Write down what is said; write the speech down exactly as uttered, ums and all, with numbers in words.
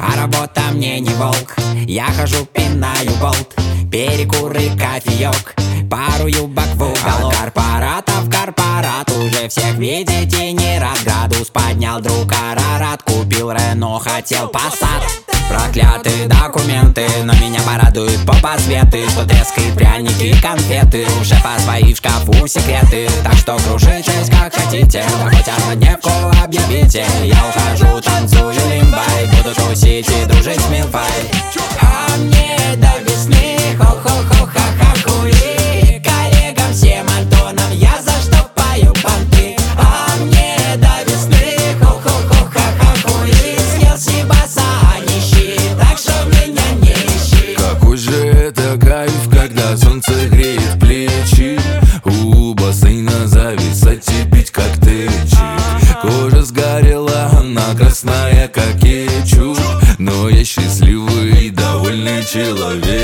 а работа мне не волк. Я хожу, пинаю болт, перекуры, кофеек, пару юбок в уголок. От корпоратов корпорат уже всех видеть и не рад. Градус поднял друг Арарат, купил Рено, хотел Пассат. Проклятые документы, но меня порадуют попасветы. Что трескает пряники, конфеты, у шефа свои в шкафу секреты. Так что кружитесь как хотите, да хоть однодневку объявите. Я ухожу, танцую лимбай, буду тусить и дружить с Милфой. А мне до весны хо-хо-хо-ха-ха-хуи. Коллегам всем Антонам я за что пою понты. А мне до весны хо-хо-хо-ха-ха-хуи. Съел сибаса, нищий, так что меня не ищи. Какой же это кайф, когда солнце греет плечи. У бассейна зависать и пить коктейльчик. Кожа сгорела, она красная, как кетчуп. Но я счастливый и довольный человек.